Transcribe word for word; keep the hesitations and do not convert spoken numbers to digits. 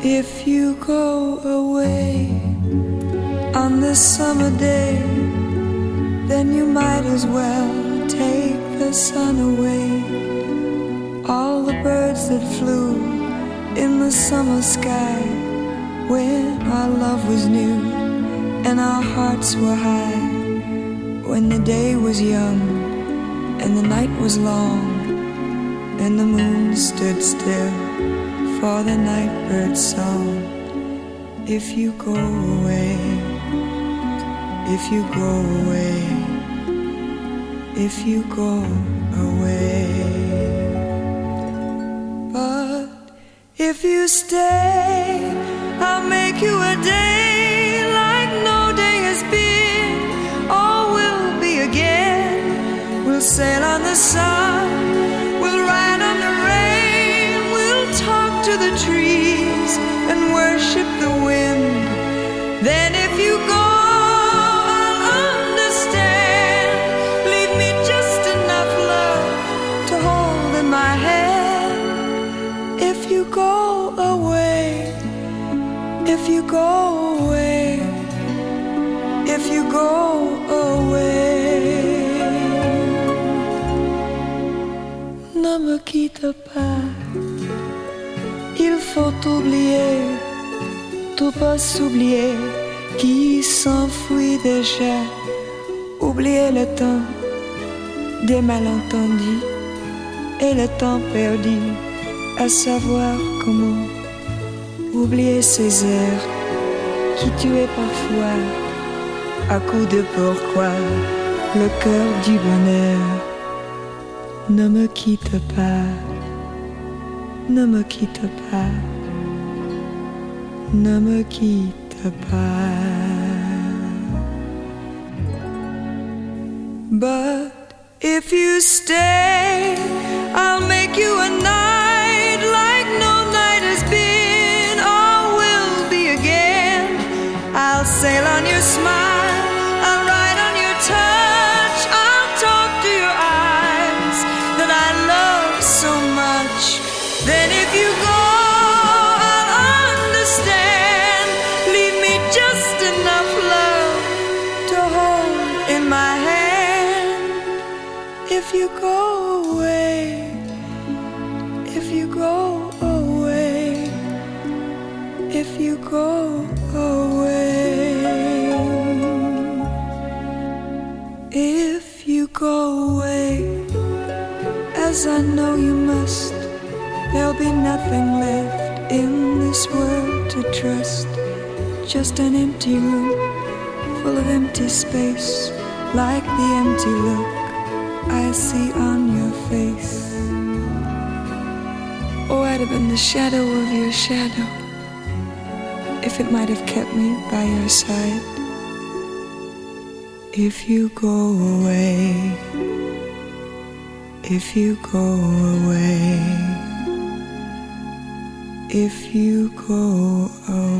If you go away on this summer day, then you might as well take the sun away. All the birds that flew in the summer sky when our love was new and our hearts were high, when the day was young and the night was long and the moon stood still for the nightbird's song. If you go away, if you go away, if you go away. But if you stay, I'll make you a day like no day has been or will be again. We'll sail on the sun, we'll ride on the rain, we'll talk to the trees and worship the wind. Then if you go, I'll understand. Leave me just enough love to hold in my hand. If you go away, if you go away, if you go away, ne me quitte pas. Il faut oublier, tout pas s'oublier qui s'enfuit déjà. Oublier le temps des malentendus et le temps perdu, à savoir comment oublier ces heures qui tuaient parfois à coups de pourquoi le cœur du bonheur. Ne me quitte pas, ne me quitte pas, ne me quitte pas. But if you stay, I'll make you a night like no night has been or will be again. I'll sail on your smile, I'll ride on your touch, I'll talk to your eyes that I love so much. Then if you go, I'll understand. Leave me just enough love to hold in my hand. If you go away, if you go away, if you go away, if you go away, as I know you must, there'll be nothing left in this world to trust. Just an empty room full of empty space, like the empty look I see on your face. Oh, I'd have been the shadow of your shadow if it might have kept me by your side. If you go away, if you go away, if you go away.